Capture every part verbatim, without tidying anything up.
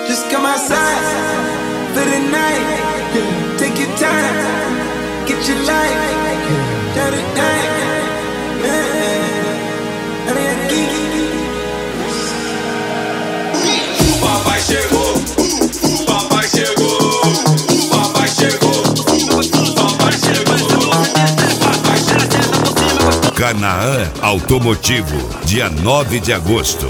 Just come outside for the night. Take your time, get your life. Turn it down. O papai chegou, o papai chegou, o papai chegou, o papai chegou, o papai chegou. Canaã Automotivo, dia nove de agosto.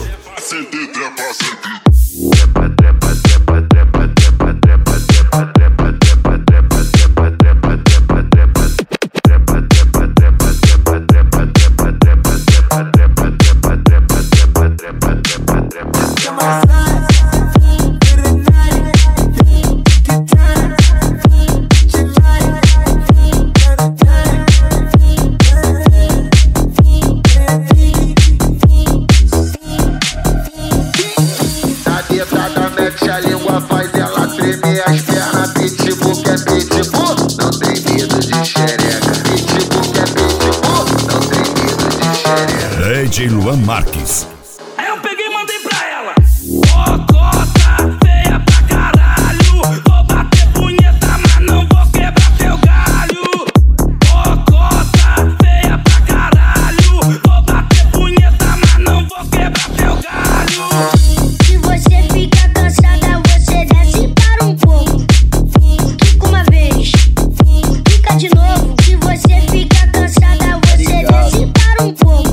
D J Luan Marques. Aí eu peguei e mandei pra ela: ô cota, feia pra caralho. Vou bater punheta, mas não vou quebrar teu galho. Ô cota, feia pra caralho. Vou bater punheta, mas não vou quebrar teu galho. Se você fica cansada, você desce para um pouco. Fica uma vez, fica de novo. Se você fica cansada, você desce para um pouco.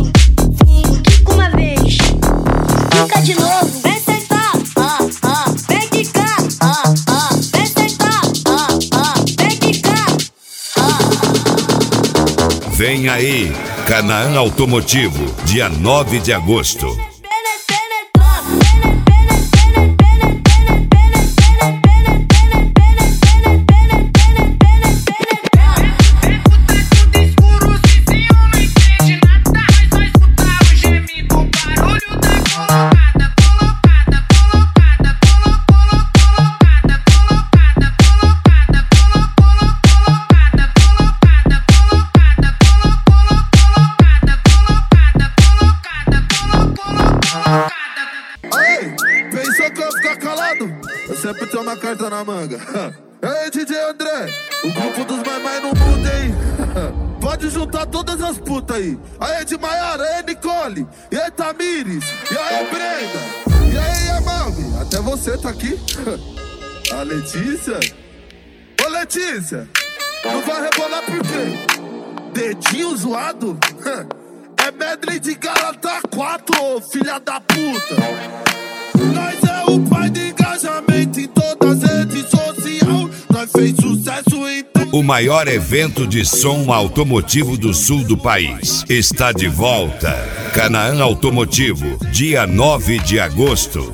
Fica de novo. Vem sentar, ah, ah, vem quicar, ah, ah, vem sentar, ah, ah, vem quicar, ah. Vem aí, Canaã Automotivo, dia nove de agosto. Sempre tem uma carta na manga. Ei, D J André, o grupo dos mais mais no mundo, hein? Pode juntar todas as putas aí. Aí, de Maiara, aí, Nicole, e aí, Tamires, e aí, Brenda, e aí, Amalvi. Até você tá aqui. A Letícia. Ô, Letícia, não vai rebolar por quê? Dedinho zoado? É medley de Galata quatro, ô, filha da puta. Nós é o pai de engajamento em todas as redes sociais. Nós fez sucesso em... O maior evento de som automotivo do sul do país está de volta. Canaã Automotivo, dia nove de agosto.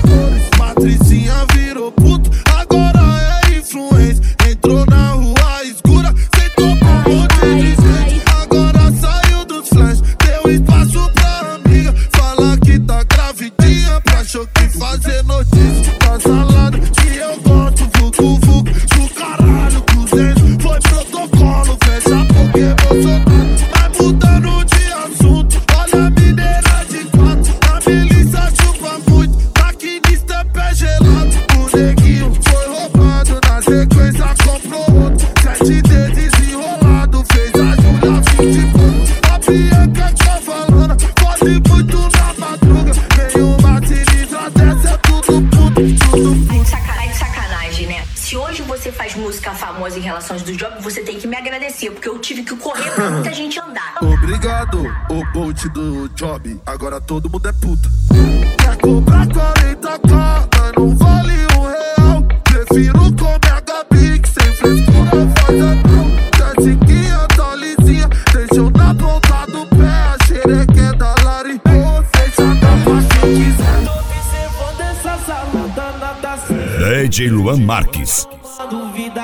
Patricinha virou puto, agora é influência. Entrou na rua escura, sentou com um monte de gente. Agora saiu dos flash, deu espaço pra amiga. Fala que tá gravidinha, pra achou que fazer notícia. Tá salada, que eu gosto, vucu vucu. Do caralho, cruzeiro, foi protocolo. Fecha porque Bolsonaro vai mudando de assunto. Olha a mineira de quatro, a milícia chupa muito. Maquinista é pé gelado, o neguinho foi roubado. Na sequência comprou outro, sete dedos enrolado. Fez a Júlia vinte pontos. A Bianca tá falando, pode muito na madruga. Nenhuma sinistra dessa, é tudo puto, tudo puto. Ai, sacanagem, sacanagem, né? Se hoje você faz música famosa em relações do job, você tem que me agradecer, porque eu tive que correr pra muita gente andar. Obrigado, o bolt do job. Agora todo mundo é puta. Quer cobrar quarenta k, mas não vale um real. Prefiro comer a Gabi que sem frescura faz a não. Jessiquinha tá lisinha, deixou na ponta do pé a xerequinha da Lari. Você já dá pra quem quiser. Tô observando essa salada, nada assim. D J Luan Marques. Duvida.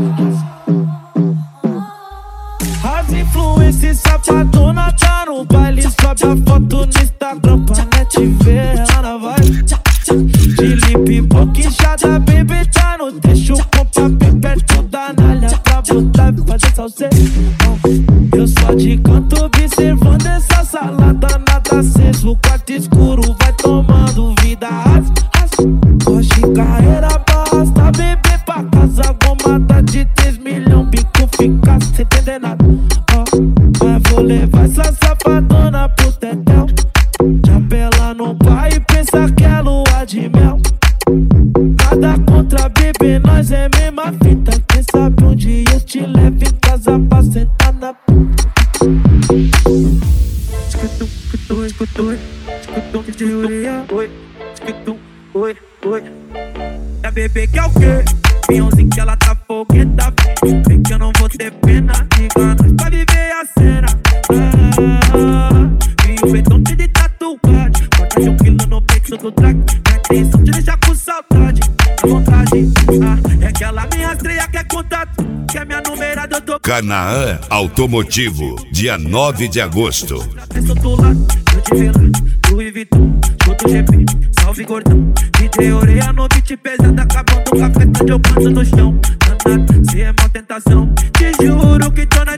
As influências sapadona tá no baile. Sobe a foto no Instagram pra net ver. Ela vai de lip boquinchada, baby tá no deixo. Compra bem perto da nalha pra botar e fazer salseiro. Eu só de canto observando essa salada, nada aceso. O quarto escuro vai tomando vida. Hoje, cara. escutou, escutou, escutou que de orelha. Oi, escutou, oi, oi. E a bebê que é o quê? Pinhãozinho que ela tá fogueta. Vem que eu não vou ter pena. Liga nós pra viver a cena. Ah, e o peitão cheio de tatuagem. Bota de um quilo no peito do track. Na intenção de deixar com saudade. À vontade, ah, é aquela minha estreia que é contato. Que é minha numerada, eu tô. Canaã Automotivo, dia nove de agosto. Eu tô lá, eu te vi lá, Louis Vuitton, show do G P, salve gordão. D J orelha no beat pesado, acabando com a festa, jogando no chão. Danado, se é mal tentação, te juro que tô na